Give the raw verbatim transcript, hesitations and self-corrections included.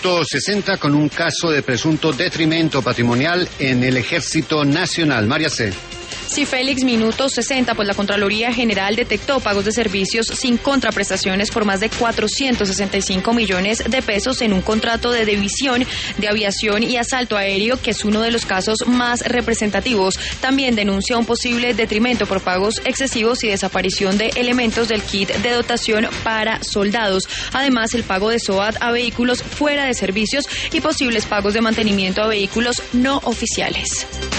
Minuto sesenta con un caso de presunto detrimento patrimonial en el Ejército Nacional. María C. Sí, Félix, minuto sesenta, pues la Contraloría General detectó pagos de servicios sin contraprestaciones por más de cuatrocientos sesenta y cinco millones de pesos en un contrato de división de aviación y asalto aéreo, que es uno de los casos más representativos. También denuncia un posible detrimento por pagos excesivos y desaparición de elementos del kit de dotación para soldados. Además, el pago de SOAT a vehículos fuera de servicios y posibles pagos de mantenimiento a vehículos no oficiales.